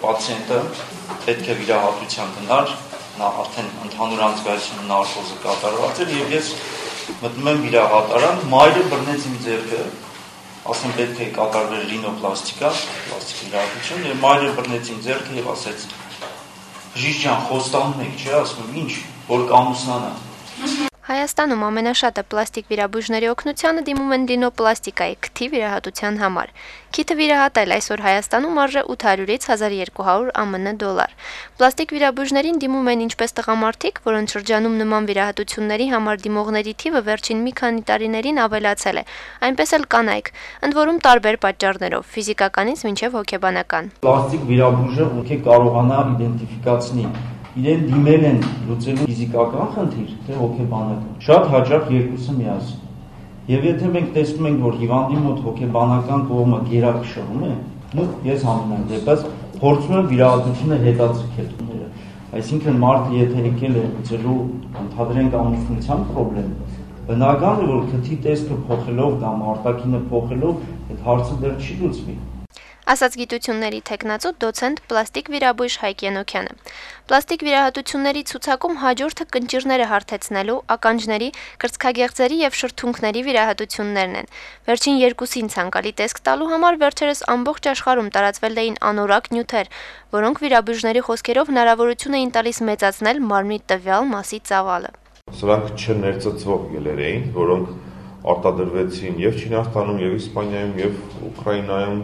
Պացիենտը պետք է վիրահատության գնար, նա արդեն ընդհանուր անցկացություն նարկոզը կատարված էր եւ ես մտնում եմ վիրահատարան, մայրը բռնեց իմ ձեռքը, ասեմ պետք է կատարվեր ռինոպլաստիկա, պլաստիկ վիրահատություն եւ մայրը բռնեց իմ ձեռքը եւ ասեց «Բժիշկ ջան, խոստանում եք, չէ՞», ասում եմ, «Ինչ, որ կամուսնանա»։ Հայաստանում ամենաշատը պլաստիկ վիրաբույժների օգնությանը դիմում են ռինոպլաստիկայի քթի վիրահատության համար։ Քիթը վիրահատել այսօր Հայաստանում արժե 800-ից 1200 ԱՄՆ դոլար։ Պլաստիկ վիրաբույժներին դիմում են ինչպես տղամարդիկ, որոնց շրջանում նման վիրահատությունների համար դիմողների թիվը վերջին մի քանի տարիներին ավելացել է, այնպես էլ կանայք, ընդ որում տարբեր պատճառներով՝ ֆիզիկականից մինչև հոգեբանական։ Պլաստիկ վիրաբույժը ովքեր կարողանա իդենտիֆիկացնի իրեն դիմել են լուծելու ֆիզիկական խնդիր, թե հոգեբանական։ Շատ հաճախ երկուսը միասին։ Եվ եթե մենք տեսնում ենք, որ հիվանդի մոտ հոգեբանական կողմը գերակշռում է, ես համենայն դեպս փորձում եմ վիրահատությունը հետաձգել։ Այսինքն մարդը եթե եկել է լուծելու ընդհանրենք ամուսնության խնդրեմ, բնական է, որ քթի տեսքը փոխելով կամ արտաքինը փոխելով այդ հարցը դեռ չի լուծվի։ Ասաց գիտությունների թեկնածու դոցենտ պլաստիկ վիրաբույժ Հայկ Ենոքյանը։ Պլաստիկ վիրահատությունների ցուցակում հաջորդը կնճիռները հարթեցնելու, ականջների, կրծքագեղձերի եւ շրթունքների վիրահատություններն են։ Վերջին երկուսին ցանկալի տեսք տալու համար վերջերս ամբողջ աշխարհում տարածվել էին անորակ նյութեր, որոնք վիրաբույժների խոսքերով հնարավորություն էին տալիս մեծացնել մարմնի տվյալ մասի ծավալը։ Սրանք չներծծվող գելեր էին, որոնք արտադրվեցին եւ Չինաստանում, եւ Իսպանիայում, եւ Ուկրաինայում,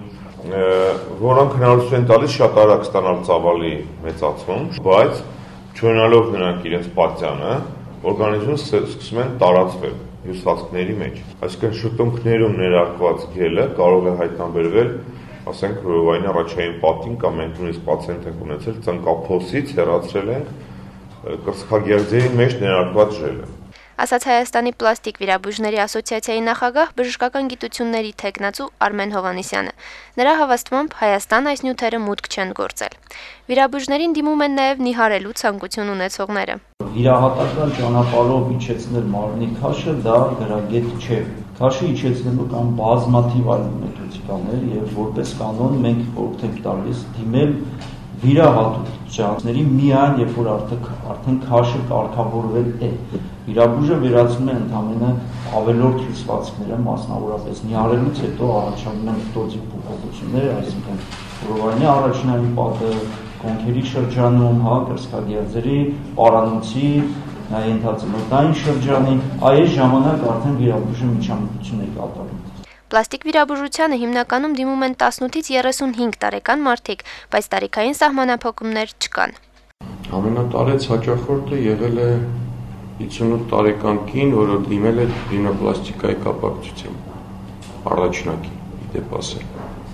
որոնք հնարավորություն են տալիս շատ արագ ստանալ ծավալի մեծացում, բայց չունենալով նրանք իրենց պատյանը, օրգանիզմում սկսում են տարածվել հյուսվածքների մեջ։ Այսինքն շրթունքներում ներարկված գելը կարող է հայտնաբերվել, ասենք, որովայն առաջային պատին կամ մենք նույնիսկ պացիենտ ենք ունեցել ծնկափոսից հեռացրել ենք կրծքագեղձերի մեջ ներարկված ժելը։ Ասաց Հայաստանի պլաստիկ վիրաբույժների ասոցիացիայի նախագահ բժշկական գիտությունների թեկնածու Արմեն Հովհաննիսյանը։ Նրա հավաստմամբ Հայաստան այս նյութերը մուտք չեն գործել։ Վիրաբույժներին դիմում են նաև նիհարելու ցանկություն ունեցողները։ Վիրահատական ճանապարհով իջեցնել մարմնի քաշը դա գրագետ չէ։ Քաշը իջեցնելու կամ բազմաթիվ այլ մեթոդիկաներ եւ որպես կանոն մենք խորհուրդ ենք տալիս դիմել վիրահատությունների միայն երբ որ արդեն քաշը կարգավորվել է։ Վիրաբույժը վերացնում է ընդամենը ավելորդ հյուսվածքները, մասնավորապես նիհարելուց հետո առաջանում են ֆտոզիկ փոփոխություններ, այսինքն որովայնի առաջնային պատը, կոնքերի շրջանում, կրծքագեղձերի, պարանոցի, ենթածնոտային շրջանի, այս ժամանակ արդեն վիրաբույժը միջամտություն է կատարում։ Պլաստիկ վիրաբուժությանը հիմնականում դիմում են 18-ից 35 տարեկան մարդիկ, բայց տարիքային սահմանափակումներ չկան։ Ամենատարեց հաճախորդը եղել է 58 տարեկան կին, որը դիմել է ռինոպլաստիկայի կապակցությամբ։ Առաջնակի, դեպ ասել։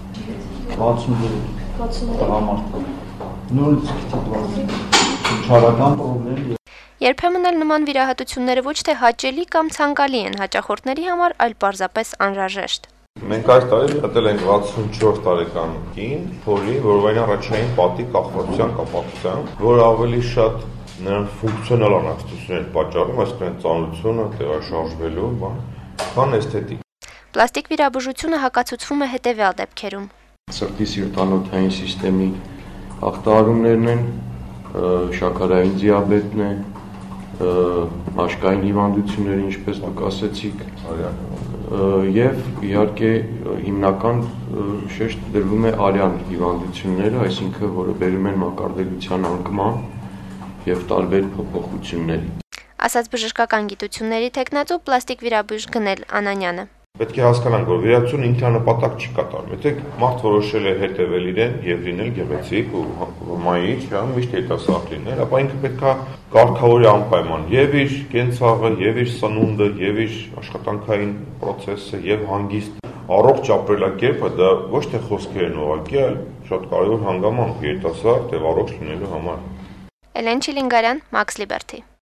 63 տղամարդ։ Նույն քիթոպլաստիկ, պրոբլեմ։ Երբեմն էլ նման վիրահատությունները ոչ թե հաճելի կամ ցանկալի են հաճախորդների համար, այլ պարզապես անհրաժեշտ։ Մենք այս տարի դատել ենք 64 տարեկան կին, փորի, որովայն առաջային պատի կախվածության կապակցությամբ, որը ավելի շատ նրան ֆունկցիոնալ անհանգստություն էր պատճառում, այսինքն ծանրությունը, տեղաշարժվելու, քան էսթետիկ։ Պլաստիկ վիրաբուժությունը հակացուցվում է հետևյալ դեպքերում։ Սրտի սիրտանոթային սիստեմի ախտահարումներն են, շաքարային դիաբետն է, մաշկային հիվանդությունները, ինչպես դուք ասեցիք, եւ իհարկե հիմնական շեշտ դրվում է արյան հիվանդությունները, այսինքն որը բերում են մակարդելության անկման եւ տարբեր փոփոխությունների։ Ասաց բժշկական գիտությունների թեկնածու պլաստիկ վիրաբույժ Գնել Անանյանը։ Պետք է հասկանանք, որ վիրահատությունը ինքնանպատակ չի կատարվում։ Եթե մարդ որոշել է հետևել իրեն եւ լինել գեղեցիկ ու մայիչ, միշտ երիտասարդ լինել, ապա ինքը պետք է կարգավորի անպայման եւ իր կենցաղը, եւ իր սնունդը, եւ իր աշխատանքային process-ը, եւ հանգիստ առողջ ապրելակերպը դա ոչ թե խոսքեր են ուղղակի, այլ շատ կարեւոր հանգամանք երիտասարդ եւ առողջ լինելու համար։ Էլեն Չիլինգարյան, Max Liberty։